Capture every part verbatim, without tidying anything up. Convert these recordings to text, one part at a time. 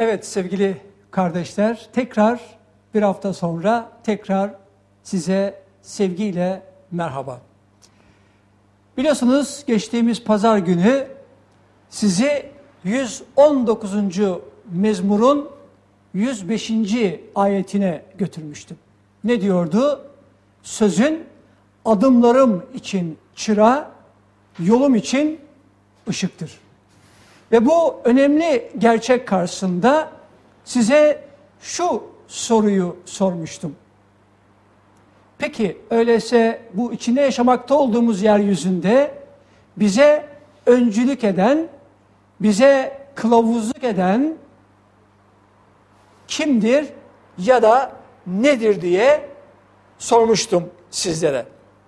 Evet sevgili kardeşler, tekrar bir hafta sonra tekrar size sevgiyle merhaba. Biliyorsunuz geçtiğimiz pazar günü sizi yüz on dokuzuncu mezmurun yüz beşinci ayetine götürmüştüm. Ne diyordu? Sözün adımlarım için çıra, yolum için ışıktır. Ve bu önemli gerçek karşısında size şu soruyu sormuştum. Peki öyleyse bu içinde yaşamakta olduğumuz yeryüzünde bize öncülük eden, bize kılavuzluk eden kimdir ya da nedir diye sormuştum sizlere.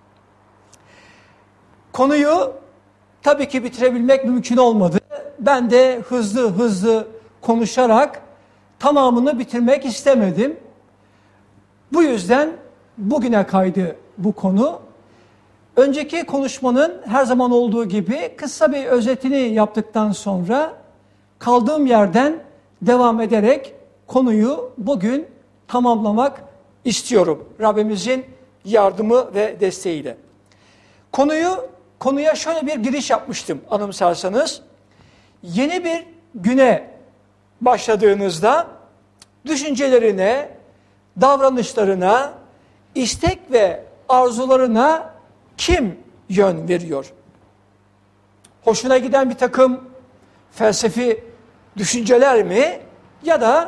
Konuyu tabii ki bitirebilmek mümkün olmadı. Ben de hızlı hızlı konuşarak tamamını bitirmek istemedim. Bu yüzden bugüne kaydı bu konu. Önceki konuşmanın her zaman olduğu gibi kısa bir özetini yaptıktan sonra kaldığım yerden devam ederek konuyu bugün tamamlamak istiyorum. Rabbimizin yardımı ve desteğiyle. Konuyu, konuya şöyle bir giriş yapmıştım anımsarsanız. Yeni bir güne başladığınızda düşüncelerine, davranışlarına, istek ve arzularına kim yön veriyor? Hoşuna giden bir takım felsefi düşünceler mi? Ya da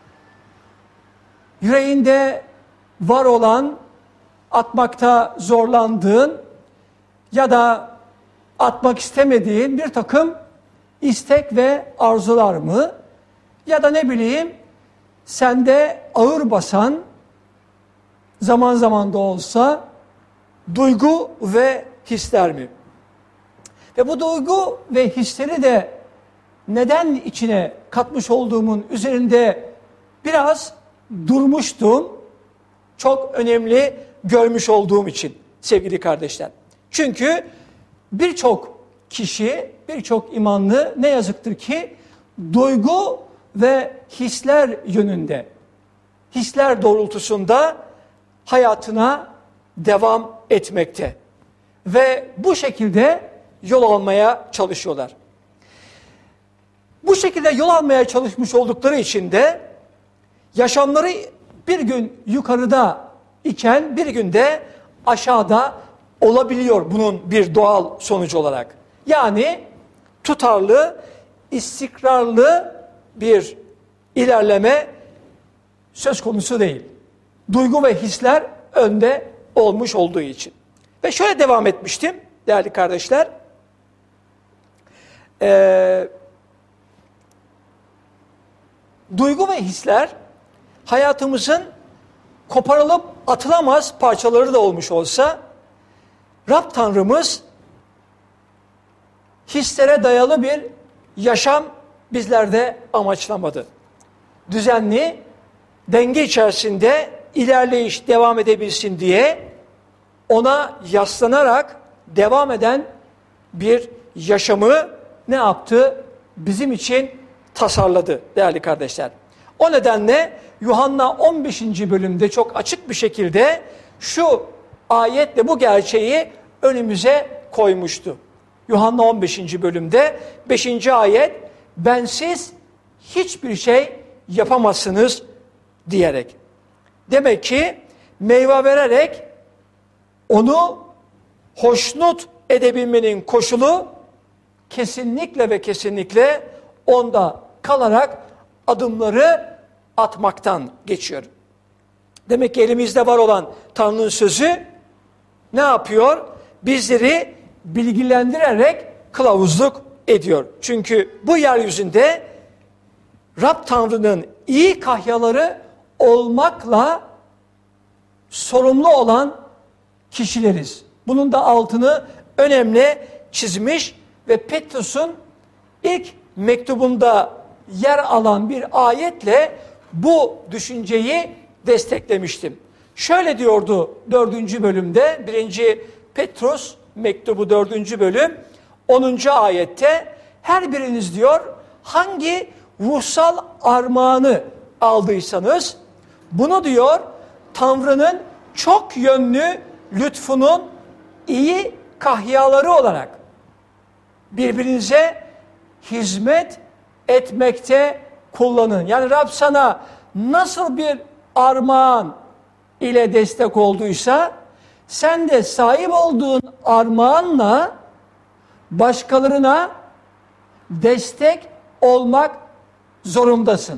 yüreğinde var olan, atmakta zorlandığın ya da atmak istemediğin bir takım istek ve arzular mı? Ya da ne bileyim sende ağır basan, zaman zaman da olsa duygu ve hisler mi? Ve bu duygu ve hisleri de neden içine katmış olduğumun üzerinde biraz durmuştum. Çok önemli görmüş olduğum için sevgili kardeşler. Çünkü birçok kişi, birçok imanlı ne yazıktır ki duygu ve hisler yönünde, hisler doğrultusunda hayatına devam etmekte. Ve bu şekilde yol almaya çalışıyorlar. Bu şekilde yol almaya çalışmış oldukları için de yaşamları bir gün yukarıda iken bir gün de aşağıda olabiliyor bunun bir doğal sonucu olarak. Yani tutarlı, istikrarlı bir ilerleme söz konusu değil. Duygu ve hisler önde olmuş olduğu için. Ve şöyle devam etmiştim değerli kardeşler. Ee, duygu ve hisler hayatımızın koparılıp atılamaz parçaları da olmuş olsa Rab Tanrımız hislere dayalı bir yaşam bizlerde amaçlamadı. Düzenli, denge içerisinde ilerleyiş devam edebilsin diye ona yaslanarak devam eden bir yaşamı ne yaptı? Bizim için tasarladı değerli kardeşler. O nedenle Yuhanna on beşinci bölümde çok açık bir şekilde şu ayetle bu gerçeği önümüze koymuştu. Yuhanna on beşinci bölümde beşinci ayet, bensiz hiçbir şey yapamazsınız diyerek. Demek ki meyve vererek onu hoşnut edebilmenin koşulu kesinlikle ve kesinlikle onda kalarak adımları atmaktan geçiyor. Demek ki elimizde var olan Tanrı'nın sözü ne yapıyor? Bizleri bilgilendirerek kılavuzluk ediyor. Çünkü bu yeryüzünde Rab Tanrı'nın iyi kahyaları olmakla sorumlu olan kişileriz. Bunun da altını önemli çizmiş ve Petrus'un ilk mektubunda yer alan bir ayetle bu düşünceyi desteklemiştim. Şöyle diyordu dördüncü bölümde, birinci Petrus mektubu dördüncü bölüm onuncu ayette, her biriniz diyor hangi ruhsal armağanı aldıysanız, bunu diyor Tanrı'nın çok yönlü lütfunun iyi kahyaları olarak birbirinize hizmet etmekte kullanın. Yani Rab sana nasıl bir armağan ile destek olduysa, sen de sahip olduğun armağanla başkalarına destek olmak zorundasın.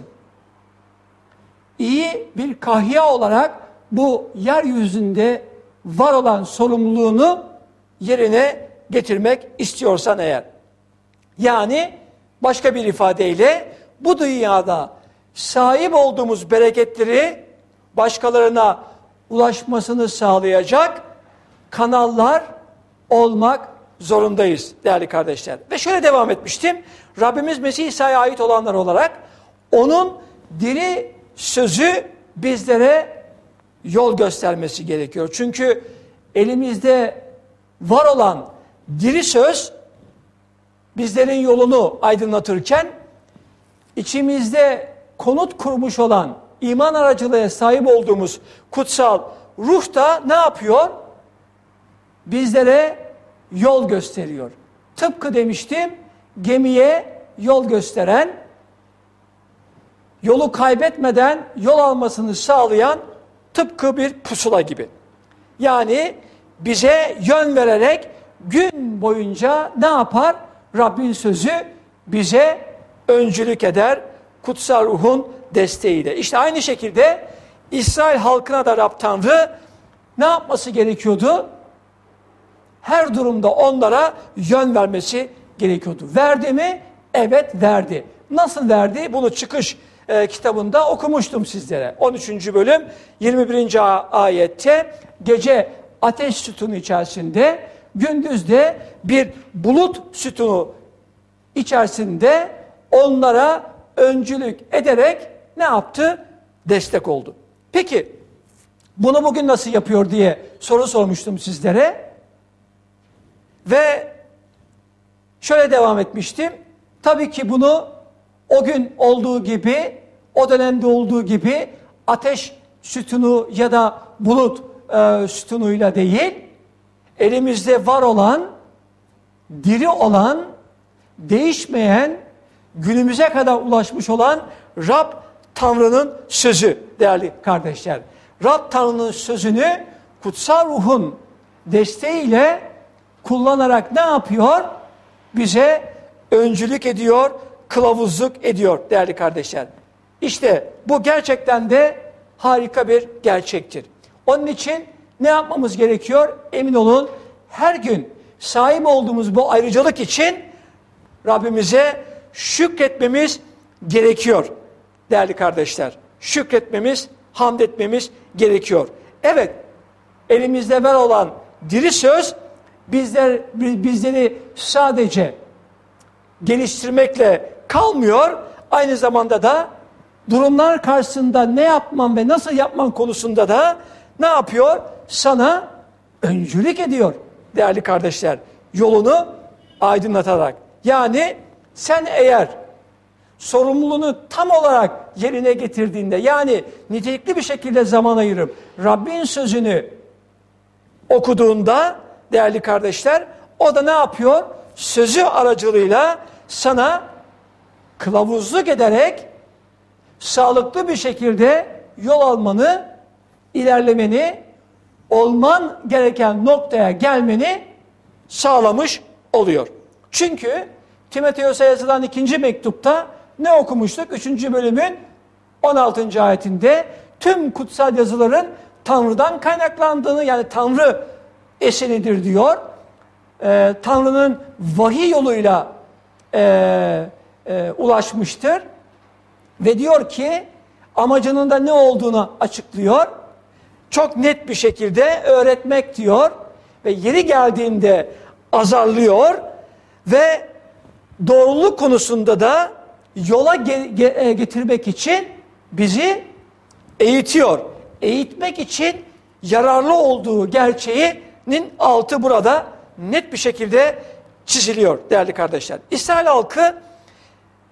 İyi bir kahya olarak bu yeryüzünde var olan sorumluluğunu yerine getirmek istiyorsan eğer. Yani başka bir ifadeyle bu dünyada sahip olduğumuz bereketleri başkalarına ulaşmasını sağlayacak kanallar olmak zorundayız değerli kardeşler. Ve şöyle devam etmiştim. Rabbimiz Mesih İsa'ya ait olanlar olarak onun diri sözü bizlere yol göstermesi gerekiyor. Çünkü elimizde var olan diri söz bizlerin yolunu aydınlatırken, içimizde konut kurmuş olan, iman aracılığına sahip olduğumuz kutsal ruh da ne yapıyor? Bizlere yol gösteriyor. Tıpkı demiştim, gemiye yol gösteren, yolu kaybetmeden yol almasını sağlayan tıpkı bir pusula gibi. Yani bize yön vererek gün boyunca ne yapar? Rabbin sözü bize öncülük eder kutsal ruhun desteğiyle. İşte aynı şekilde İsrail halkına da Rab Tanrı ne yapması gerekiyordu? Her durumda onlara yön vermesi gerekiyordu. Verdi mi? Evet verdi. Nasıl verdi? Bunu Çıkış e, kitabında okumuştum sizlere. on üçüncü bölüm yirmi birinci ayette gece ateş sütunu içerisinde, gündüz de bir bulut sütunu içerisinde onlara öncülük ederek ne yaptı? Destek oldu. Peki bunu bugün nasıl yapıyor diye soru sormuştum sizlere. Ve şöyle devam etmiştim. Tabii ki bunu o gün olduğu gibi, o dönemde olduğu gibi ateş sütunu ya da bulut e, sütunuyla değil, elimizde var olan, diri olan, değişmeyen, günümüze kadar ulaşmış olan Rab Tanrı'nın sözü değerli kardeşler. Rab Tanrı'nın sözünü kutsal ruhun desteğiyle kullanarak ne yapıyor? Bize öncülük ediyor, kılavuzluk ediyor değerli kardeşler. İşte bu gerçekten de harika bir gerçektir. Onun için ne yapmamız gerekiyor? Emin olun, her gün sahip olduğumuz bu ayrıcalık için Rabbimize şükretmemiz gerekiyor değerli kardeşler. Şükretmemiz, hamd etmemiz gerekiyor. Evet, elimizde var olan diri söz bizler bizleri sadece geliştirmekle kalmıyor, aynı zamanda da durumlar karşısında ne yapman ve nasıl yapman konusunda da ne yapıyor? Sana öncülük ediyor değerli kardeşler. Yolunu aydınlatarak. Yani sen eğer sorumluluğunu tam olarak yerine getirdiğinde, yani nitelikli bir şekilde zaman ayırıp Rabbin sözünü okuduğunda değerli kardeşler, o da ne yapıyor? Sözü aracılığıyla sana kılavuzluk ederek sağlıklı bir şekilde yol almanı, ilerlemeni, olman gereken noktaya gelmeni sağlamış oluyor. Çünkü Timoteos'a yazılan ikinci mektupta ne okumuştuk? Üçüncü bölümün on altıncı ayetinde tüm kutsal yazıların Tanrı'dan kaynaklandığını, yani Tanrı eseridir diyor. Ee, Tanrı'nın vahiy yoluyla e, e, ulaşmıştır. Ve diyor ki amacının da ne olduğunu açıklıyor. Çok net bir şekilde öğretmek diyor. Ve yeri geldiğinde azarlıyor. Ve doğruluk konusunda da yola ge- ge- getirmek için bizi eğitiyor. Eğitmek için yararlı olduğu gerçeğinin altı burada net bir şekilde çiziliyor değerli kardeşler. İsrail halkı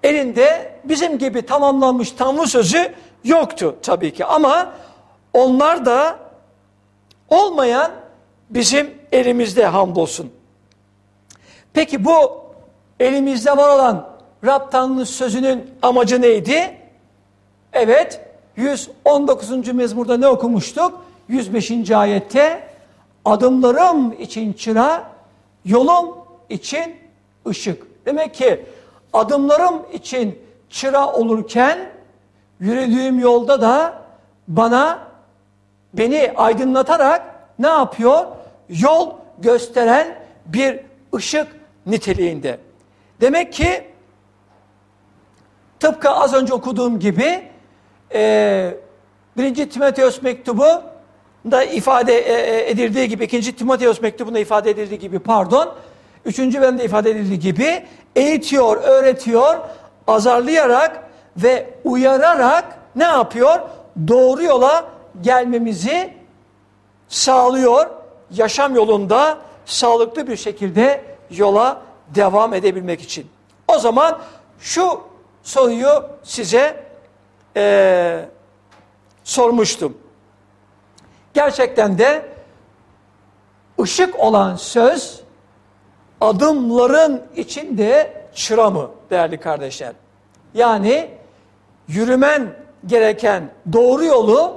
elinde bizim gibi tamamlanmış Tanrı sözü yoktu tabii ki. Ama onlar da olmayan bizim elimizde hamdolsun. Peki bu elimizde var olan Rab Tanrı sözünün amacı neydi? Evet, yüz on dokuzuncu mezmurda ne okumuştuk? yüz beşinci ayette adımlarım için çıra, yolum için ışık. Demek ki adımlarım için çıra olurken yürüdüğüm yolda da bana, beni aydınlatarak ne yapıyor? Yol gösteren bir ışık niteliğinde. Demek ki tıpkı az önce okuduğum gibi e, birinci Timoteos mektubu da ifade edildiği gibi, ikinci Timoteos mektubunda ifade edildiği gibi, pardon, üçüncü bölümde ifade edildiği gibi eğitiyor, öğretiyor, azarlayarak ve uyararak ne yapıyor? Doğru yola gelmemizi sağlıyor. Yaşam yolunda sağlıklı bir şekilde yola devam edebilmek için. O zaman şu soruyu size e, sormuştum. Gerçekten de ışık olan söz adımların içinde çıra mı değerli kardeşler? Yani yürümen gereken doğru yolu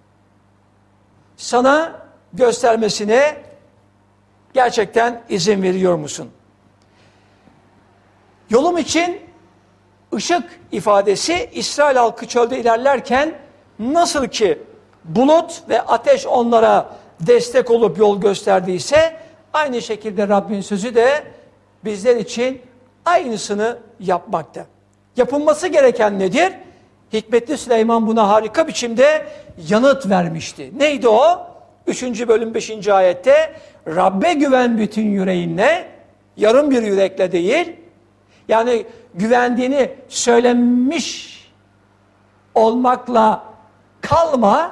sana göstermesine gerçekten izin veriyor musun? Yolum için ışık ifadesi İsrail halkı çölde ilerlerken nasıl ki bulut ve ateş onlara destek olup yol gösterdiyse aynı şekilde Rabbin sözü de bizler için aynısını yapmakta. Yapılması gereken nedir? Hikmetli Süleyman buna harika biçimde yanıt vermişti. Neydi o? Üçüncü bölüm beşinci ayette Rabbe güven bütün yüreğinle, yarım bir yürekle değil. Yani güvendiğini söylenmiş olmakla kalma.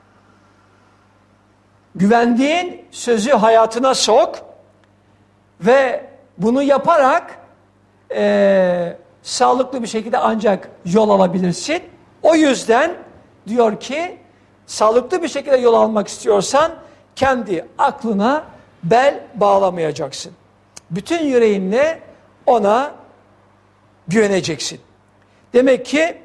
Güvendiğin sözü hayatına sok ve bunu yaparak e, sağlıklı bir şekilde ancak yol alabilirsin. O yüzden diyor ki sağlıklı bir şekilde yol almak istiyorsan kendi aklına bel bağlamayacaksın. Bütün yüreğinle ona güveneceksin. Demek ki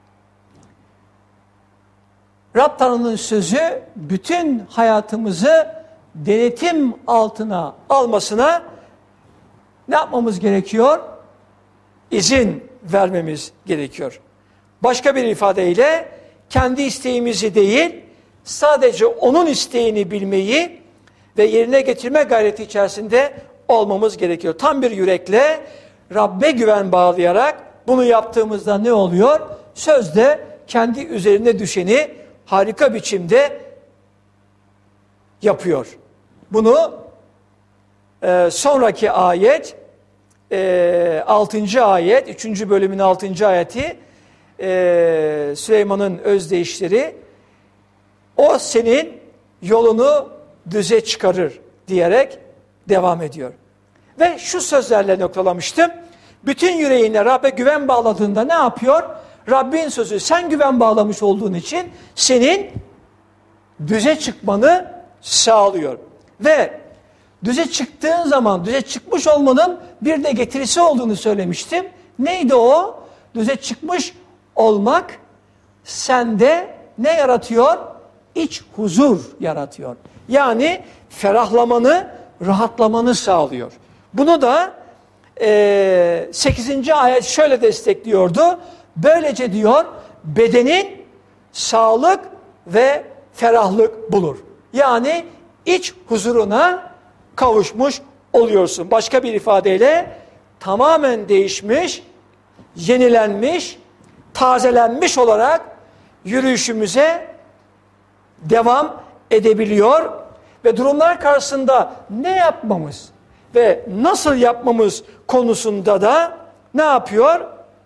Rab Tanrı'nın sözü bütün hayatımızı denetim altına almasına ne yapmamız gerekiyor? İzin vermemiz gerekiyor. Başka bir ifadeyle kendi isteğimizi değil, sadece onun isteğini bilmeyi ve yerine getirme gayreti içerisinde olmamız gerekiyor. Tam bir yürekle Rabbe güven bağlayarak bunu yaptığımızda ne oluyor? Sözde kendi üzerine düşeni harika biçimde yapıyor. Bunu e, sonraki ayet, e, altıncı ayet, üçüncü bölümün altıncı ayeti, e, Süleyman'ın özdeyişleri, o senin yolunu düze çıkarır diyerek devam ediyor. Ve şu sözlerle noktalamıştım. Bütün yüreğine Rabbe güven bağladığında ne yapıyor? Rabbin sözü sen güven bağlamış olduğun için senin düze çıkmanı sağlıyor. Ve düze çıktığın zaman, düze çıkmış olmanın bir de getirisi olduğunu söylemiştim. Neydi o? Düze çıkmış olmak sende ne yaratıyor? İç huzur yaratıyor. Yani ferahlamanı, rahatlamanı sağlıyor. Bunu da e, sekizinci ayet şöyle destekliyordu. Böylece diyor bedenin sağlık ve ferahlık bulur. Yani iç huzuruna kavuşmuş oluyorsun. Başka bir ifadeyle tamamen değişmiş, yenilenmiş, tazelenmiş olarak yürüyüşümüze devam edebiliyor ve durumlar karşısında ne yapmamız ve nasıl yapmamız konusunda da ne yapıyor?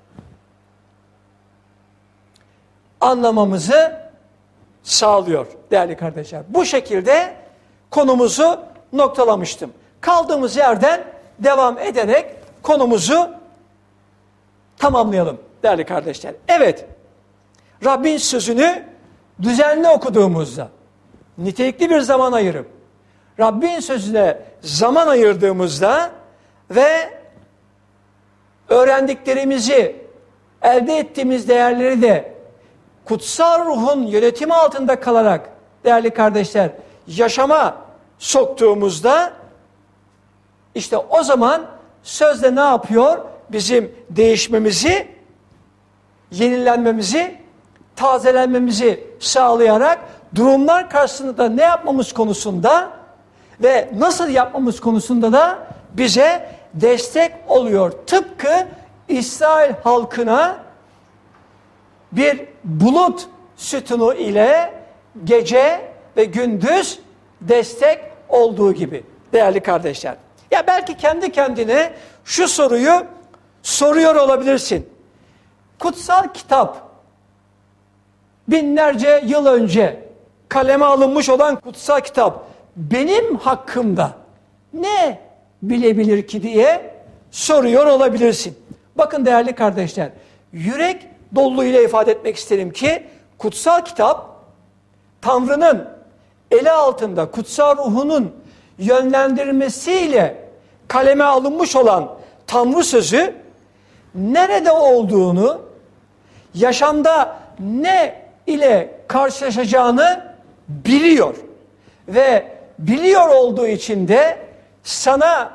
Anlamamızı sağlıyor değerli kardeşler. Bu şekilde konumuzu noktalamıştım. Kaldığımız yerden devam ederek konumuzu tamamlayalım değerli kardeşler. Evet, Rabbin sözünü düzenli okuduğumuzda, nitelikli bir zaman ayırıp, Rabbin sözüne zaman ayırdığımızda ve öğrendiklerimizi, elde ettiğimiz değerleri de kutsal ruhun yönetimi altında kalarak değerli kardeşler yaşama soktuğumuzda işte o zaman sözde ne yapıyor? Bizim değişmemizi, yenilenmemizi, tazelenmemizi sağlayarak durumlar karşısında ne yapmamız konusunda ve nasıl yapmamız konusunda da bize destek oluyor. Tıpkı İsrail halkına bir bulut sütunu ile gece ve gündüz destek olduğu gibi değerli kardeşler. Ya belki kendi kendine şu soruyu soruyor olabilirsin. Kutsal kitap binlerce yıl önce kaleme alınmış olan kutsal kitap benim hakkımda ne bilebilir ki diye soruyor olabilirsin. Bakın değerli kardeşler, yürek doluluğuyla ifade etmek isterim ki kutsal kitap Tanrı'nın eli altında kutsal ruhunun yönlendirmesiyle kaleme alınmış olan Tanrı sözü nerede olduğunu, yaşamda ne ile karşılaşacağını biliyor. Ve biliyor olduğu için de sana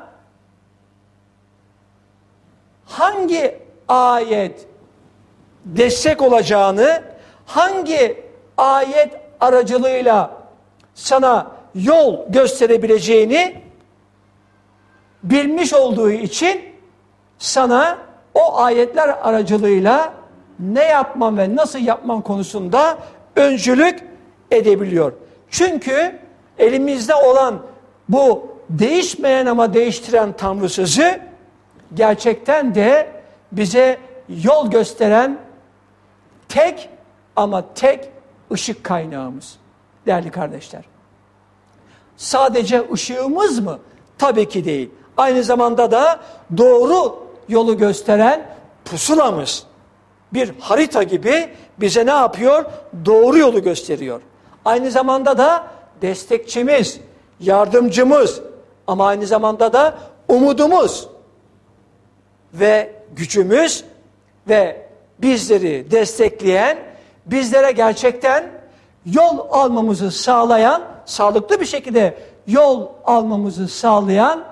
hangi ayet destek olacağını, hangi ayet aracılığıyla sana yol gösterebileceğini bilmiş olduğu için sana o ayetler aracılığıyla ne yapman ve nasıl yapman konusunda öncülük edebiliyor. Çünkü elimizde olan bu değişmeyen ama değiştiren Tanrı sözü gerçekten de bize yol gösteren tek ama tek ışık kaynağımız değerli kardeşler. Sadece ışığımız mı? Tabii ki değil. Aynı zamanda da doğru yolu gösteren pusulamız. Bir harita gibi bize ne yapıyor? Doğru yolu gösteriyor. Aynı zamanda da destekçimiz, yardımcımız ama aynı zamanda da umudumuz ve gücümüz ve bizleri destekleyen, bizlere gerçekten yol almamızı sağlayan, sağlıklı bir şekilde yol almamızı sağlayan,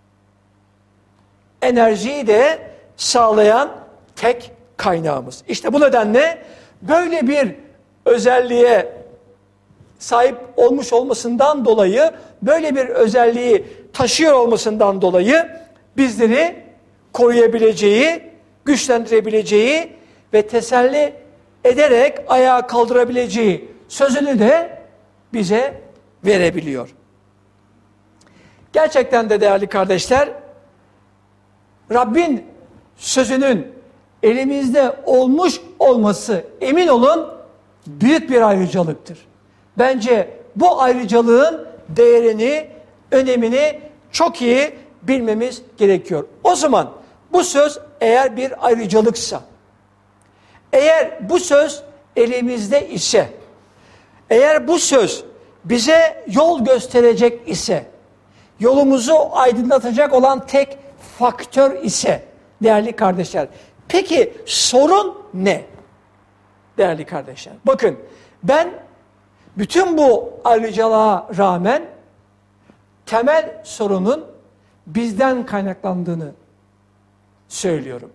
enerjiyi de sağlayan tek kaynağımız. İşte bu nedenle böyle bir özelliğe sahip olmuş olmasından dolayı, böyle bir özelliği taşıyor olmasından dolayı bizleri koruyabileceği, güçlendirebileceği ve teselli ederek ayağa kaldırabileceği sözünü de bize verebiliyor. Gerçekten de değerli kardeşler, Rabbin sözünün elimizde olmuş olması emin olun büyük bir ayrıcalıktır. Bence bu ayrıcalığın değerini, önemini çok iyi bilmemiz gerekiyor. O zaman bu söz eğer bir ayrıcalıksa, eğer bu söz elimizde ise, eğer bu söz bize yol gösterecek ise, yolumuzu aydınlatacak olan tek faktör ise değerli kardeşler, peki sorun ne? Değerli kardeşler, bakın ben bütün bu ayrıcalığa rağmen temel sorunun bizden kaynaklandığını söylüyorum.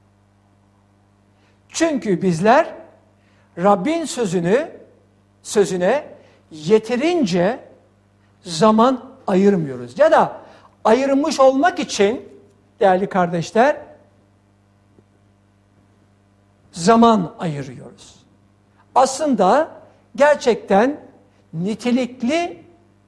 Çünkü bizler Rabbin sözünü, sözüne yeterince zaman ayırmıyoruz. Ya da ayırmış olmak için değerli kardeşler zaman ayırıyoruz. Aslında gerçekten nitelikli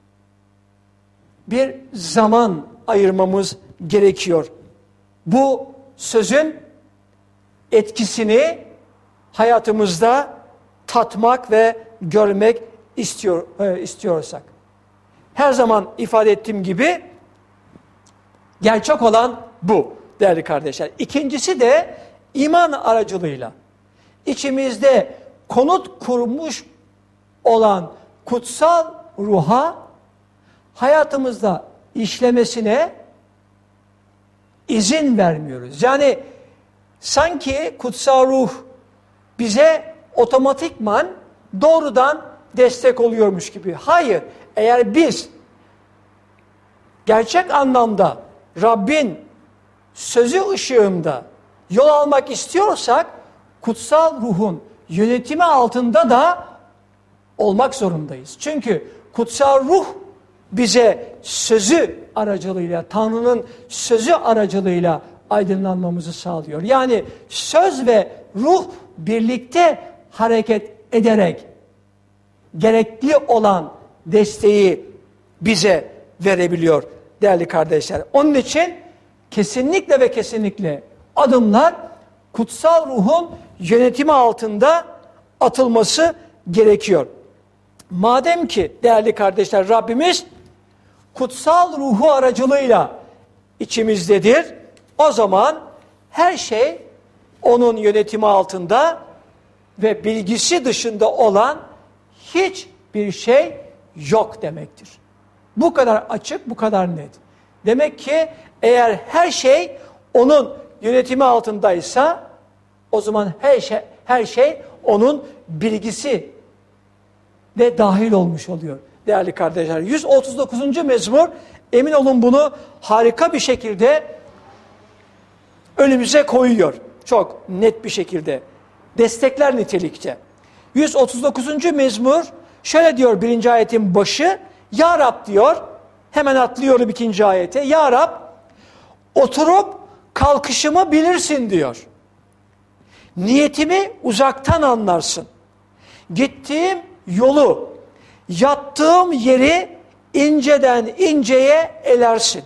bir zaman ayırmamız gerekiyor. Bu sözün etkisini hayatımızda tatmak ve görmek istiyor, e, istiyorsak. Her zaman ifade ettiğim gibi gerçek olan bu değerli kardeşler. İkincisi de iman aracılığıyla içimizde konut kurmuş olan kutsal ruha hayatımızda işlemesine izin vermiyoruz. Yani sanki kutsal ruh bize otomatikman doğrudan destek oluyormuş gibi. Hayır, eğer biz gerçek anlamda Rabbin sözü ışığında yol almak istiyorsak kutsal ruhun yönetimi altında da olmak zorundayız. Çünkü kutsal ruh bize sözü aracılığıyla, Tanrı'nın sözü aracılığıyla aydınlanmamızı sağlıyor. Yani söz ve ruh birlikte hareket ederek gerekli olan desteği bize verebiliyor değerli kardeşler. Onun için kesinlikle ve kesinlikle adımlar kutsal ruhun yönetimi altında atılması gerekiyor. Madem ki değerli kardeşler Rabbimiz kutsal ruhu aracılığıyla içimizdedir, o zaman her şey onun yönetimi altında ve bilgisi dışında olan hiçbir şey yok demektir. Bu kadar açık, bu kadar net. Demek ki eğer her şey onun yönetimi altındaysa o zaman her şey, her şey onun bilgisi de dahil olmuş oluyor değerli kardeşler. yüz otuz dokuzuncu mezmur, emin olun bunu harika bir şekilde önümüze koyuyor. Çok net bir şekilde. Destekler nitelikte. yüz otuz dokuzuncu mezmur şöyle diyor birinci ayetin başı. Ya Rab diyor, hemen atlıyorum ikinci ayete. Ya Rab, oturup kalkışımı bilirsin diyor. Niyetimi uzaktan anlarsın. Gittiğim yolu, yattığım yeri inceden inceye elersin.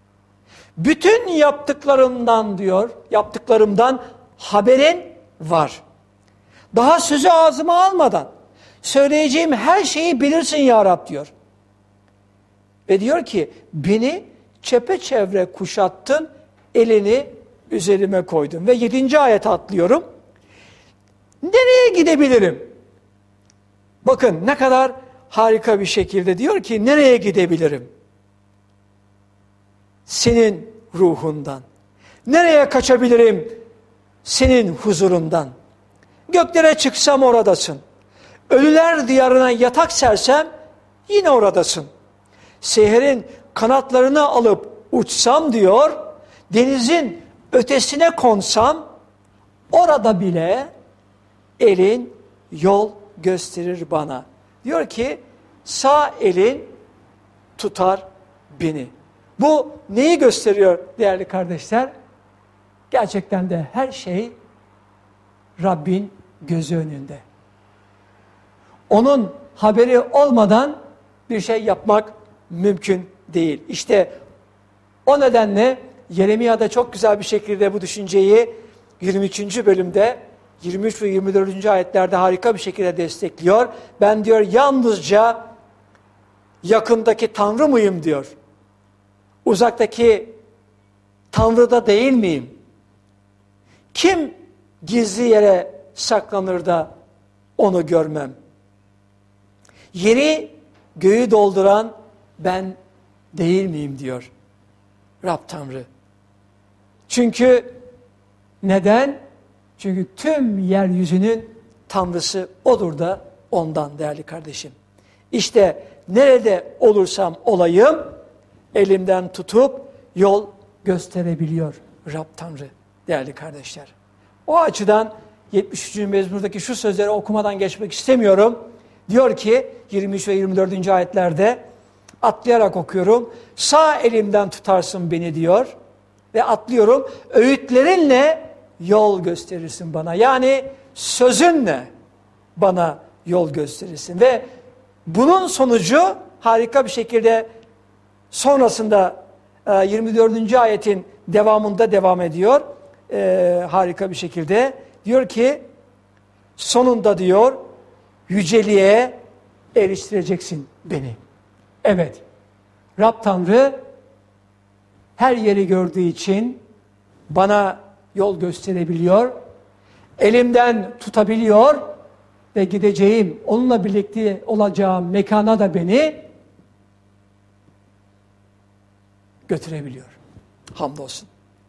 Bütün yaptıklarımdan diyor, yaptıklarımdan haberin var. Daha sözü ağzıma almadan söyleyeceğim her şeyi bilirsin ya Rab diyor. Ve diyor ki beni çepeçevre kuşattın, elini üzerime koydun. Ve yedinci ayete atlıyorum. Nereye gidebilirim? Bakın ne kadar harika bir şekilde diyor ki nereye gidebilirim? Senin ruhundan. Nereye kaçabilirim? Senin huzurundan. Göklere çıksam oradasın. Ölüler diyarına yatak sersem yine oradasın. Seherin kanatlarını alıp uçsam diyor, denizin ötesine konsam, orada bile elin yol gösterir bana. Diyor ki sağ elin tutar beni. Bu neyi gösteriyor değerli kardeşler? Gerçekten de her şey Rabbin gözü önünde. Onun haberi olmadan bir şey yapmak mümkün değil. İşte o nedenle Yeremiya'da çok güzel bir şekilde bu düşünceyi yirmi üçüncü bölümde yirmi üç ve yirmi dördüncü ayetlerde harika bir şekilde destekliyor. Ben diyor yalnızca yakındaki Tanrı mıyım diyor. Uzaktaki Tanrı'da değil miyim? Kim gizli yere saklanır da onu görmem? Yeri göğü dolduran ben değil miyim diyor Rab Tanrı. Çünkü neden? Çünkü tüm yeryüzünün Tanrısı odur da ondan değerli kardeşim. İşte nerede olursam olayım elimden tutup yol gösterebiliyor Rab Tanrı değerli kardeşler. O açıdan yetmiş üçüncü mezmurdaki şu sözleri okumadan geçmek istemiyorum. Diyor ki yirmi üç ve yirmi dördüncü ayetlerde atlayarak okuyorum. Sağ elimden tutarsın beni diyor ve atlıyorum. Öğütlerinle yol gösterirsin bana. Yani sözünle bana yol gösterirsin. Ve bunun sonucu harika bir şekilde sonrasında yirmi dördüncü ayetin devamında devam ediyor. Ee, harika bir şekilde. Diyor ki sonunda diyor yüceliğe eriştireceksin beni. Evet. Rab Tanrı her yeri gördüğü için bana yol gösterebiliyor, elimden tutabiliyor ve gideceğim, onunla birlikte olacağım mekana da beni götürebiliyor. Hamdolsun.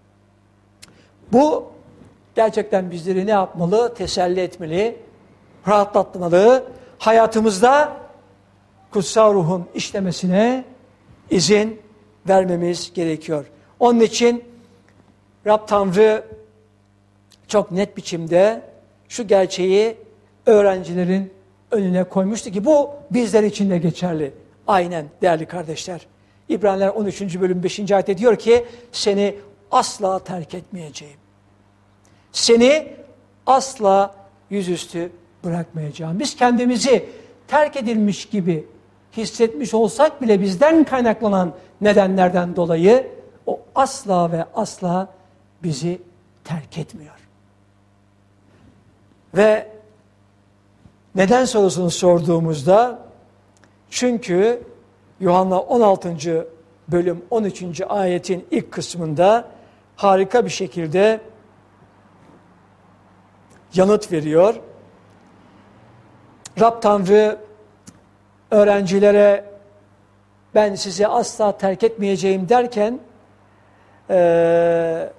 Bu gerçekten bizleri ne yapmalı? Teselli etmeli, rahatlatmalı. Hayatımızda kutsal ruhun işlemesine izin vermemiz gerekiyor. Onun için Rab Tanrı çok net biçimde şu gerçeği öğrencilerin önüne koymuştu ki bu bizler için de geçerli. Aynen değerli kardeşler. İbraniler on üçüncü bölüm beşinci ayette diyor ki seni asla terk etmeyeceğim. Seni asla yüzüstü bırakmayacağım. Biz kendimizi terk edilmiş gibi hissetmiş olsak bile bizden kaynaklanan nedenlerden dolayı o asla ve asla bizi terk etmiyor. Ve neden sorusunu sorduğumuzda çünkü Yuhanna on altıncı bölüm on üçüncü ayetin ilk kısmında harika bir şekilde yanıt veriyor. Rab Tanrı öğrencilere ben sizi asla terk etmeyeceğim derken e,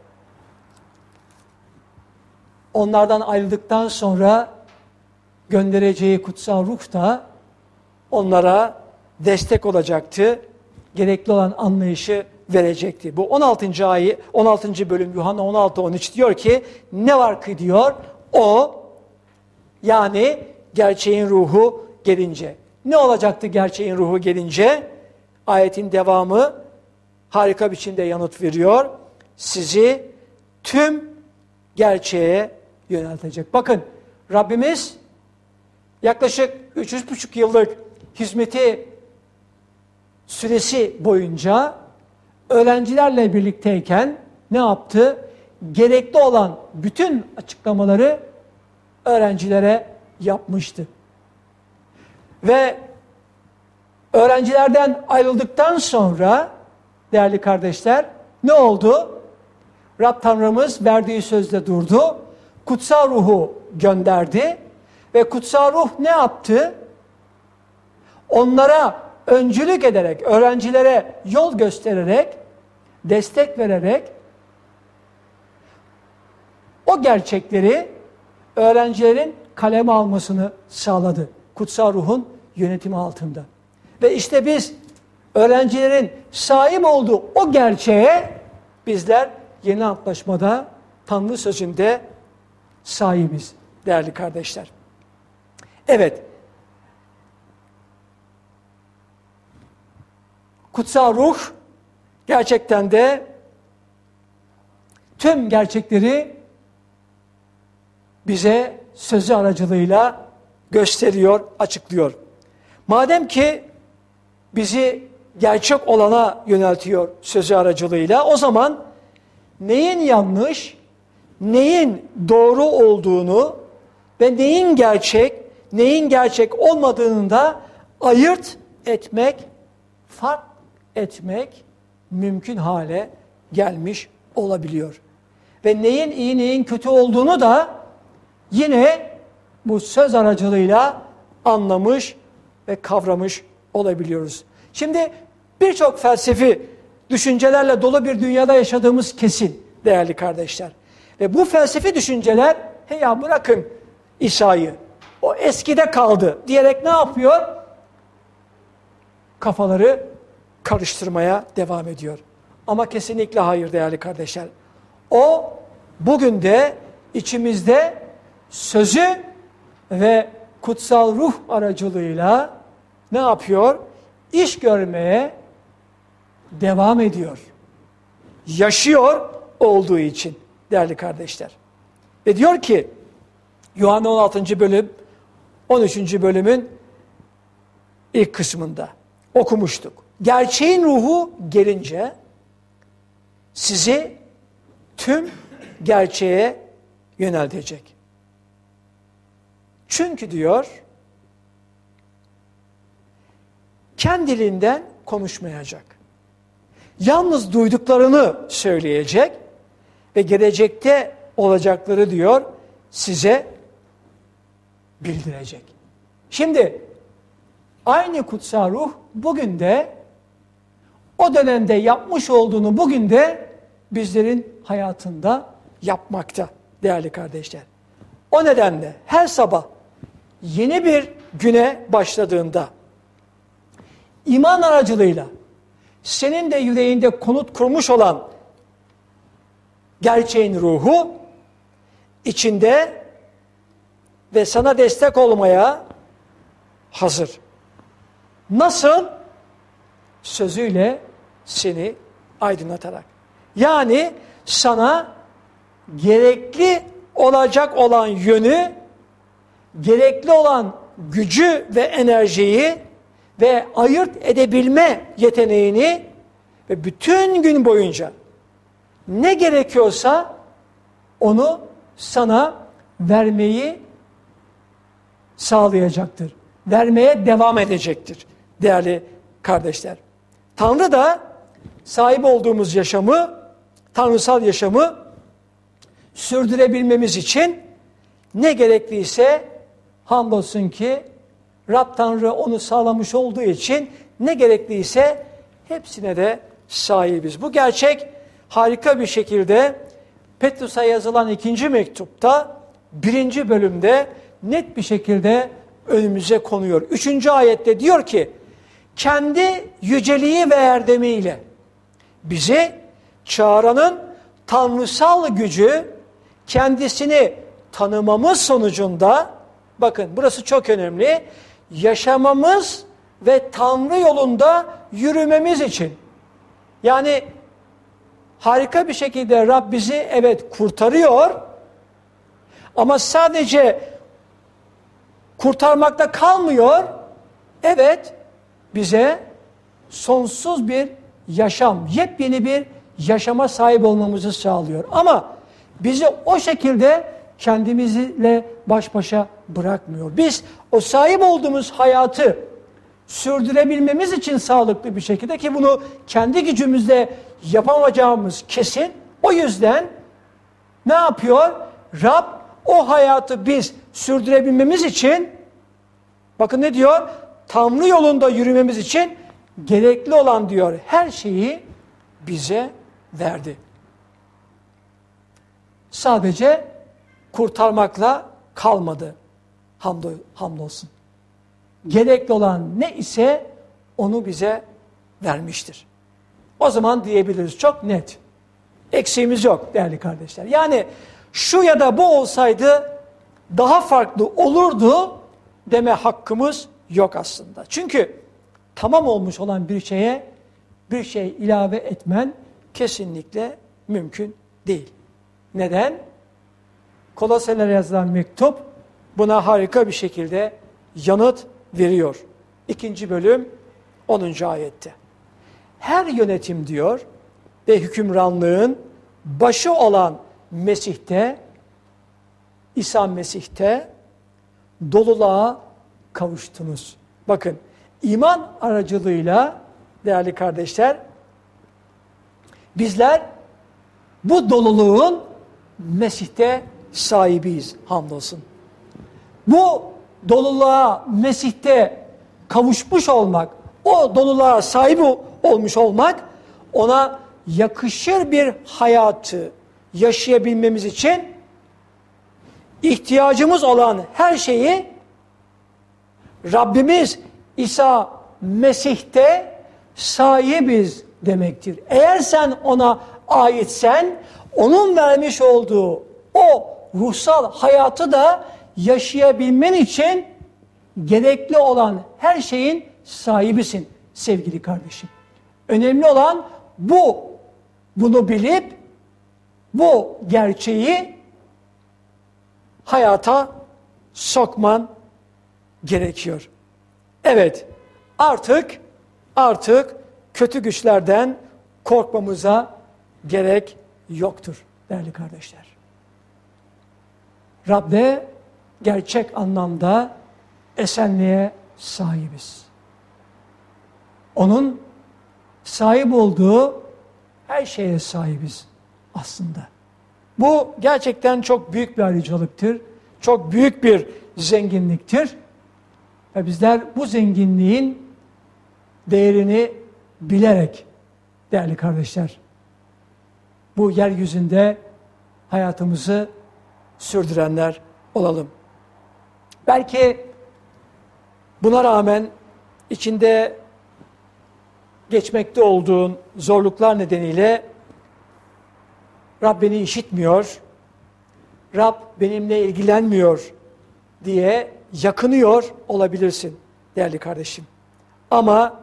onlardan ayrıldıktan sonra göndereceği kutsal ruh da onlara destek olacaktı. Gerekli olan anlayışı verecekti. Bu on altıncı ayı on altıncı bölüm Yuhanna on altı on üç diyor ki ne var ki diyor o yani gerçeğin ruhu gelince. Ne olacaktı gerçeğin ruhu gelince? Ayetin devamı harika biçimde yanıt veriyor. Sizi tüm gerçeğe yöneltecek. Bakın Rabbimiz yaklaşık üç üç buçuk yıllık hizmeti süresi boyunca öğrencilerle birlikteyken ne yaptı? Gerekli olan bütün açıklamaları öğrencilere yapmıştı. Ve öğrencilerden ayrıldıktan sonra değerli kardeşler ne oldu? Rab Tanrımız verdiği sözde durdu. Kutsal ruhu gönderdi ve kutsal ruh ne yaptı? Onlara öncülük ederek, öğrencilere yol göstererek, destek vererek o gerçekleri öğrencilerin kaleme almasını sağladı. Kutsal ruhun yönetimi altında. Ve işte biz öğrencilerin sahip olduğu o gerçeğe bizler yeni antlaşmada Tanrı sözünde sahibiz değerli kardeşler. Evet. Kutsal ruh gerçekten de tüm gerçekleri bize sözü aracılığıyla gösteriyor, açıklıyor. Madem ki bizi gerçek olana yöneltiyor sözü aracılığıyla, o zaman neyin yanlış, neyin doğru olduğunu ve neyin gerçek, neyin gerçek olmadığını da ayırt etmek, fark etmek mümkün hale gelmiş olabiliyor. Ve neyin iyi, neyin kötü olduğunu da yine bu söz aracılığıyla anlamış ve kavramış olabiliyoruz. Şimdi birçok felsefi düşüncelerle dolu bir dünyada yaşadığımız kesin değerli kardeşler. Ve bu felsefi düşünceler he ya bırakın İsa'yı o eskide kaldı diyerek ne yapıyor? Kafaları karıştırmaya devam ediyor. Ama kesinlikle hayır değerli kardeşler. O bugün de içimizde sözü ve kutsal ruh aracılığıyla ne yapıyor? İş görmeye devam ediyor. Yaşıyor olduğu için değerli kardeşler. Ve diyor ki Yuhanna on altıncı bölüm on üçüncü bölümün ilk kısmında okumuştuk. Gerçeğin ruhu gelince sizi tüm gerçeğe yöneltecek. Çünkü diyor kendiliğinden konuşmayacak. Yalnız duyduklarını söyleyecek ve gelecekte olacakları diyor size bildirecek. Şimdi aynı kutsal ruh bugün de o dönemde yapmış olduğunu bugün de bizlerin hayatında yapmakta değerli kardeşler. O nedenle her sabah yeni bir güne başladığında iman aracılığıyla senin de yüreğinde konut kurmuş olan gerçeğin ruhu içinde ve sana destek olmaya hazır. Nasıl? Sözüyle seni aydınlatarak. Yani sana gerekli olacak olan yönü, gerekli olan gücü ve enerjiyi ve ayırt edebilme yeteneğini ve bütün gün boyunca ne gerekiyorsa onu sana vermeyi sağlayacaktır. Vermeye devam edecektir değerli kardeşler. Tanrı da sahip olduğumuz yaşamı, tanrısal yaşamı sürdürebilmemiz için ne gerekliyse hamdolsun ki Rab Tanrı onu sağlamış olduğu için ne gerekliyse hepsine de sahibiz. Bu gerçek harika bir şekilde Petrus'a yazılan ikinci mektupta birinci bölümde net bir şekilde önümüze konuyor. Üçüncü ayette diyor ki kendi yüceliği ve erdemiyle bizi çağıranın tanrısal gücü kendisini tanımamız sonucunda bakın burası çok önemli yaşamamız ve Tanrı yolunda yürümemiz için yani harika bir şekilde Rab bizi evet kurtarıyor ama sadece kurtarmakta kalmıyor. Evet bize sonsuz bir yaşam, yepyeni bir yaşama sahip olmamızı sağlıyor. Ama bizi o şekilde kendimizle baş başa bırakmıyor. Biz o sahip olduğumuz hayatı sürdürebilmemiz için sağlıklı bir şekilde ki bunu kendi gücümüzle yapamayacağımız kesin. O yüzden ne yapıyor? Rab o hayatı biz sürdürebilmemiz için bakın ne diyor? Tanrı yolunda yürümemiz için gerekli olan diyor her şeyi bize verdi. Sadece kurtarmakla kalmadı. Hamd, hamdolsun. Gerekli olan ne ise onu bize vermiştir. O zaman diyebiliriz çok net. Eksiğimiz yok değerli kardeşler. Yani şu ya da bu olsaydı daha farklı olurdu deme hakkımız yok aslında. Çünkü tamam olmuş olan bir şeye bir şey ilave etmen kesinlikle mümkün değil. Neden? Koloselere yazılan mektup buna harika bir şekilde yanıt veriyor. İkinci bölüm onuncu ayette. Her yönetim diyor ve hükümranlığın başı olan Mesih'te, İsa Mesih'te doluluğa kavuştunuz. Bakın iman aracılığıyla değerli kardeşler bizler bu doluluğun Mesih'te sahibiyiz hamdolsun. Bu doluluğa Mesih'te kavuşmuş olmak, o doluluğa sahip olmuş olmak ona yakışır bir hayatı yaşayabilmemiz için ihtiyacımız olan her şeyi Rabbimiz İsa Mesih'te sahibiz demektir. Eğer sen ona aitsen, onun vermiş olduğu o ruhsal hayatı da yaşayabilmen için gerekli olan her şeyin sahibisin sevgili kardeşim. Önemli olan bu. Bunu bilip bu gerçeği hayata sokman gerekiyor. Evet, artık artık kötü güçlerden korkmamıza gerek yoktur değerli kardeşler. Rab'de gerçek anlamda esenliğe sahibiz. Onun sahip olduğu her şeye sahibiz aslında. Bu gerçekten çok büyük bir ayrıcalıktır. Çok büyük bir zenginliktir. Ve bizler bu zenginliğin değerini bilerek değerli kardeşler, bu yeryüzünde hayatımızı sürdürenler olalım. Belki buna rağmen içinde geçmekte olduğun zorluklar nedeniyle Rab beni işitmiyor, Rab benimle ilgilenmiyor diye yakınıyor olabilirsin değerli kardeşim. Ama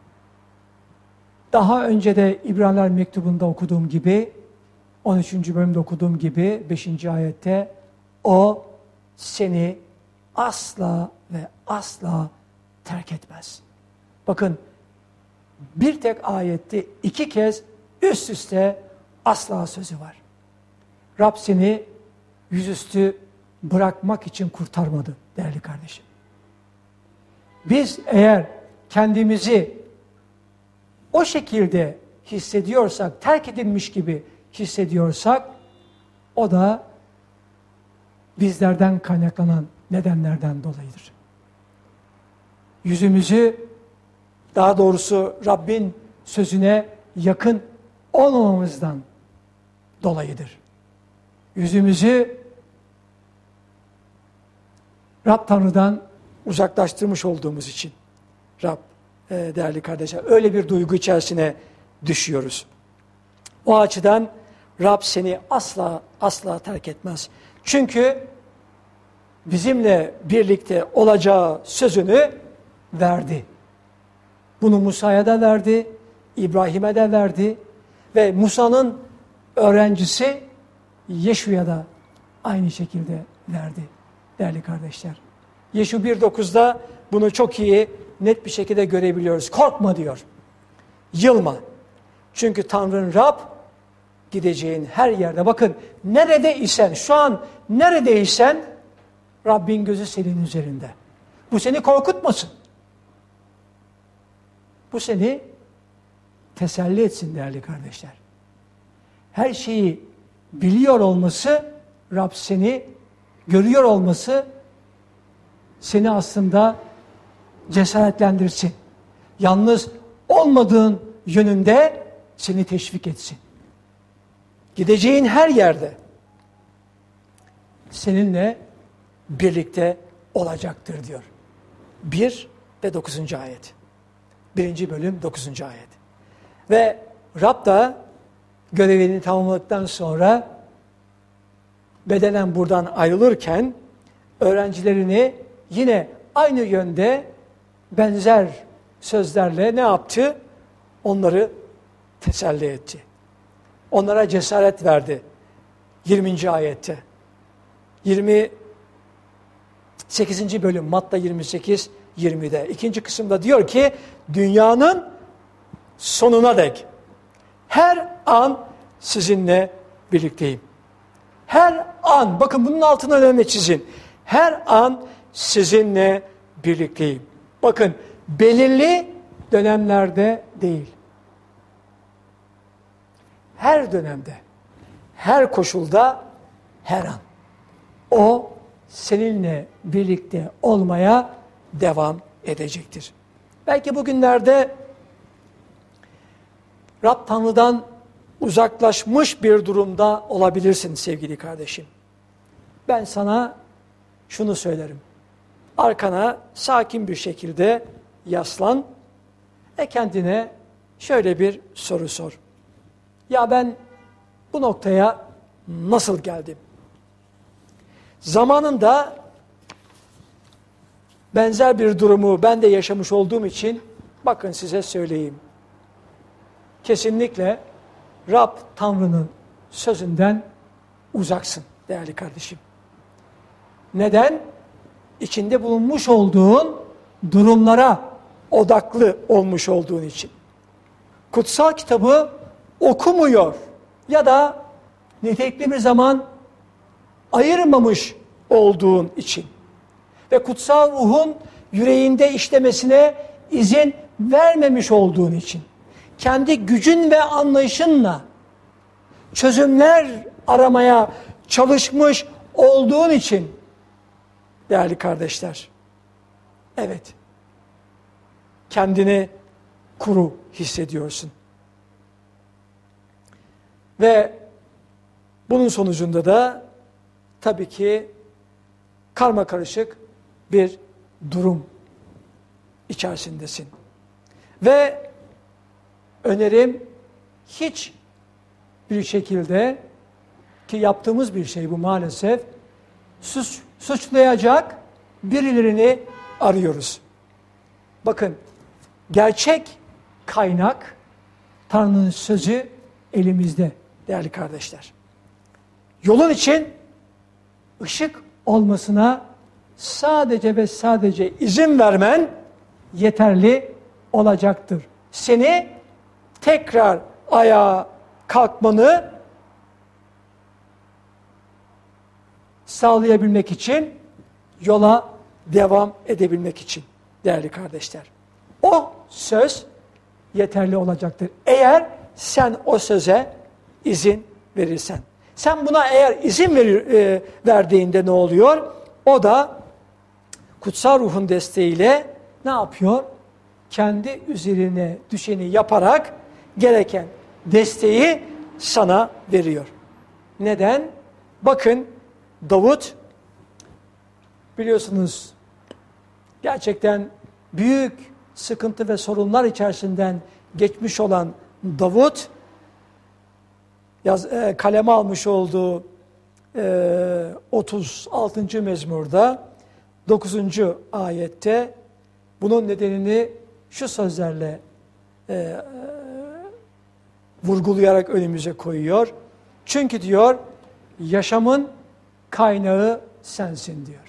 daha önce de İbraniler mektubunda okuduğum gibi, on üçüncü bölümde okuduğum gibi beşinci ayette o seni asla ve asla terk etmez. Bakın bir tek ayette iki kez üst üste asla sözü var. Rab seni yüzüstü bırakmak için kurtarmadı değerli kardeşim. Biz eğer kendimizi o şekilde hissediyorsak, terk edilmiş gibi hissediyorsak, o da bizlerden kaynaklanan nedenlerden dolayıdır. Yüzümüzü, daha doğrusu Rabbin sözüne yakın olmamamızdan dolayıdır. Yüzümüzü Rab Tanrı'dan uzaklaştırmış olduğumuz için, Rab e, değerli kardeşler, öyle bir duygu içerisine düşüyoruz. O açıdan Rab seni asla asla terk etmez. Çünkü bizimle birlikte olacağı sözünü verdi. Bunu Musa'ya da verdi, İbrahim'e de verdi ve Musa'nın öğrencisi Yeşu'ya da aynı şekilde verdi değerli kardeşler. Yeşu bir dokuzda bunu çok iyi, net bir şekilde görebiliyoruz. Korkma diyor, yılma. Çünkü Tanrın Rab gideceğin her yerde, bakın neredeysen, şu an neredeysen Rabbin gözü senin üzerinde. Bu seni korkutmasın. Bu seni teselli etsin değerli kardeşler. Her şeyi biliyor olması, Rab seni görüyor olması seni aslında cesaretlendirsin. Yalnız olmadığın yönünde seni teşvik etsin. Gideceğin her yerde seninle birlikte olacaktır diyor. Bir ve dokuzuncu ayet. Birinci bölüm dokuzuncu ayet. Ve Rab da görevini tamamladıktan sonra bedenen buradan ayrılırken öğrencilerini yine aynı yönde benzer sözlerle ne yaptı? Onları teselli etti. Onlara cesaret verdi. yirminci ayette. yirmi sekizinci bölüm Matta yirmi sekiz yirmide. İkinci kısımda diyor ki dünyanın sonuna dek her an sizinle birlikteyim. Her an, bakın bunun altına önemli çizin. Her an sizinle birlikteyim. Bakın belirli dönemlerde değil. Her dönemde, her koşulda, her an. O seninle birlikte olmaya devam edecektir. Belki bugünlerde Rab Tanrı'dan uzaklaşmış bir durumda olabilirsin sevgili kardeşim. Ben sana şunu söylerim. Arkana sakin bir şekilde yaslan ve kendine şöyle bir soru sor. Ya ben bu noktaya nasıl geldim? Zamanında benzer bir durumu ben de yaşamış olduğum için bakın size söyleyeyim. Kesinlikle Rab Tanrı'nın sözünden uzaksın değerli kardeşim. Neden? İçinde bulunmuş olduğun durumlara odaklı olmuş olduğun için. Kutsal kitabı okumuyor ya da nitelikli bir zaman ayırmamış olduğun için ve kutsal ruhun yüreğinde işlemesine izin vermemiş olduğun için kendi gücün ve anlayışınla çözümler aramaya çalışmış olduğun için değerli kardeşler, evet, kendini kuru hissediyorsun. Ve bunun sonucunda da tabii ki karmakarışık bir durum içerisindesin. Ve önerim hiç bir şekilde, ki yaptığımız bir şey bu maalesef, suç, suçlayacak birilerini arıyoruz. Bakın, gerçek kaynak Tanrı'nın sözü elimizde değerli kardeşler. Yolun için ışık olmasına sadece ve sadece izin vermen yeterli olacaktır. Seni tekrar ayağa kalkmanı sağlayabilmek için, yola devam edebilmek için değerli kardeşler. O söz yeterli olacaktır. Eğer sen o söze izin verirsen. Sen buna eğer izin verir, e, verdiğinde ne oluyor? O da kutsal ruhun desteğiyle ne yapıyor? Kendi üzerine düşeni yaparak gereken desteği sana veriyor. Neden? Bakın, Davut, biliyorsunuz gerçekten büyük sıkıntı ve sorunlar içerisinden geçmiş olan Davut, yaz, e, kaleme almış olduğu e, otuz altıncı mezmurda dokuzuncu ayette bunun nedenini şu sözlerle e, e, vurgulayarak önümüze koyuyor. Çünkü diyor, yaşamın kaynağı sensin diyor.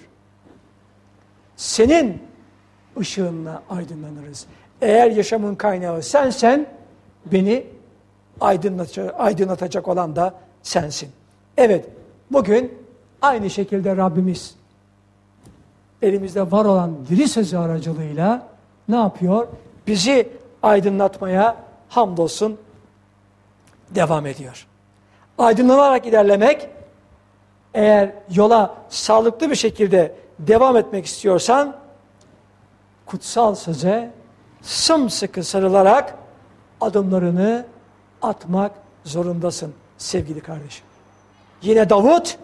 Senin ışığınla aydınlanırız. Eğer yaşamın kaynağı sensen, beni aydınlatacak, aydınlatacak olan da sensin. Evet, bugün aynı şekilde Rabbimiz elimizde var olan diri sözü aracılığıyla ne yapıyor? Bizi aydınlatmaya hamdolsun devam ediyor. Aydınlanarak ilerlemek, eğer yola sağlıklı bir şekilde devam etmek istiyorsan, kutsal söze sımsıkı sarılarak adımlarını atmak zorundasın sevgili kardeşim. Yine Davut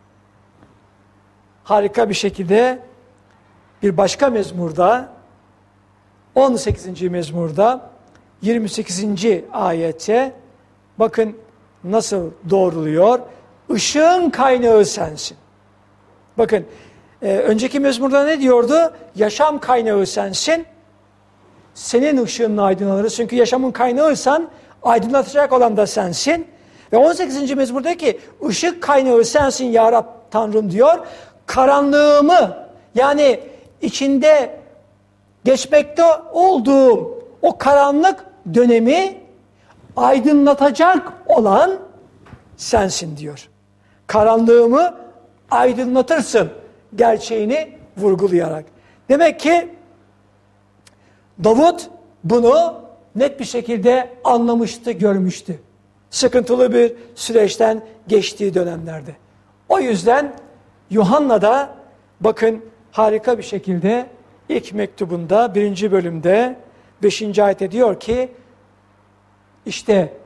harika bir şekilde bir başka mezmurda, on sekizinci mezmurda yirmi sekizinci ayette bakın nasıl doğruluyor. Işığın kaynağı sensin. Bakın e, önceki mezmurda ne diyordu? Yaşam kaynağı sensin. Senin ışığınla aydınlanırız. Çünkü yaşamın kaynağıysan aydınlatacak olan da sensin. Ve on sekizinci mezmurdaki ışık kaynağı sensin ya Rab Tanrım diyor. Karanlığımı, yani içinde geçmekte olduğum o karanlık dönemi aydınlatacak olan sensin diyor. Karanlığımı aydınlatırsın gerçeğini vurgulayarak. Demek ki Davut bunu net bir şekilde anlamıştı, görmüştü. Sıkıntılı bir süreçten geçtiği dönemlerde. O yüzden Yuhanna da bakın harika bir şekilde ilk mektubunda birinci bölümde beşinci ayette diyor ki işte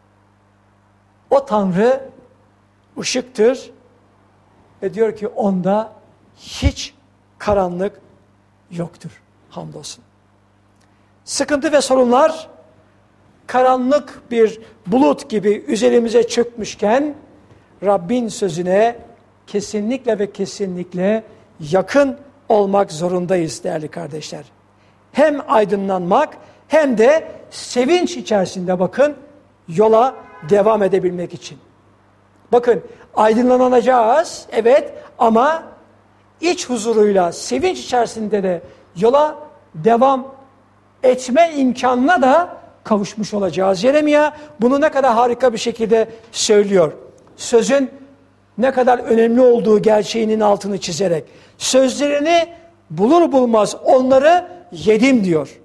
o Tanrı ışıktır ve diyor ki onda hiç karanlık yoktur. Hamdolsun. Sıkıntı ve sorunlar karanlık bir bulut gibi üzerimize çökmüşken Rabbin sözüne kesinlikle ve kesinlikle yakın olmak zorundayız değerli kardeşler. Hem aydınlanmak hem de sevinç içerisinde bakın yola devam edebilmek için. Bakın aydınlanacağız evet ama iç huzuruyla sevinç içerisinde de yola devam etme imkanına da kavuşmuş olacağız. Yeremia bunu ne kadar harika bir şekilde söylüyor. Sözün ne kadar önemli olduğu gerçeğinin altını çizerek. Sözlerini bulur bulmaz onları yedim diyor.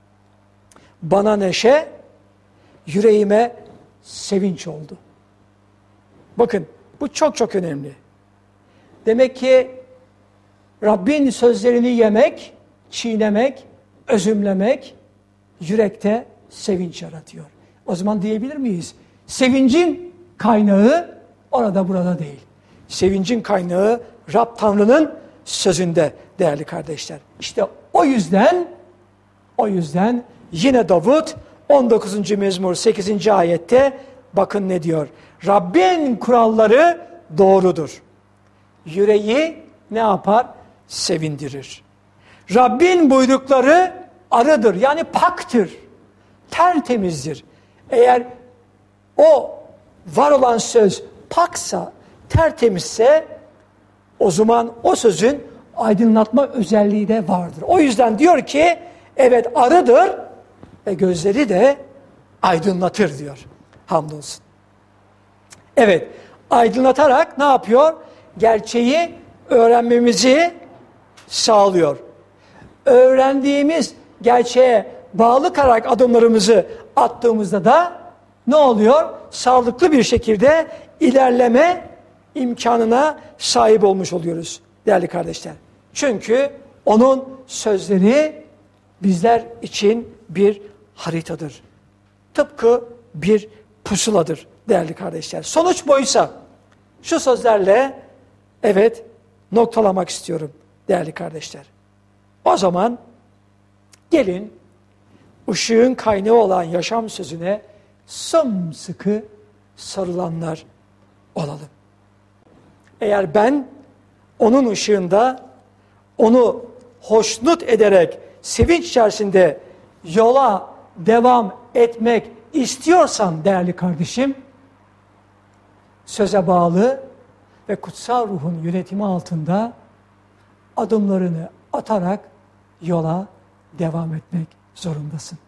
Bana neşe, yüreğime sevinç oldu. Bakın bu çok çok önemli. Demek ki Rabbin sözlerini yemek, çiğnemek, özümlemek yürekte sevinç yaratıyor. O zaman diyebilir miyiz? Sevincin kaynağı orada burada değil. Sevincin kaynağı Rab Tanrı'nın sözünde değerli kardeşler. İşte o yüzden o yüzden yine Davut on dokuzuncu mezmur sekizinci ayette bakın ne diyor? Rabbin kuralları doğrudur. Yüreği ne yapar? Sevindirir. Rabbin buyrukları arıdır. Yani paktır. Tertemizdir. Eğer o var olan söz paksa, tertemizse o zaman o sözün aydınlatma özelliği de vardır. O yüzden diyor ki evet arıdır ve gözleri de aydınlatır diyor. Hamdolsun. Evet, aydınlatarak ne yapıyor? Gerçeği öğrenmemizi sağlıyor. Öğrendiğimiz gerçeğe bağlı kalarak adımlarımızı attığımızda da ne oluyor? Sağlıklı bir şekilde ilerleme imkanına sahip olmuş oluyoruz değerli kardeşler. Çünkü onun sözleri bizler için bir haritadır. Tıpkı bir pusuladır değerli kardeşler. Sonuç buysa şu sözlerle evet noktalamak istiyorum değerli kardeşler. O zaman gelin ışığın kaynağı olan yaşam sözüne sımsıkı sarılanlar olalım. Eğer ben onun ışığında onu hoşnut ederek sevinç içerisinde yola devam etmek istiyorsan değerli kardeşim, söze bağlı ve kutsal ruhun yönetimi altında adımlarını atarak yola devam etmek zorundasın.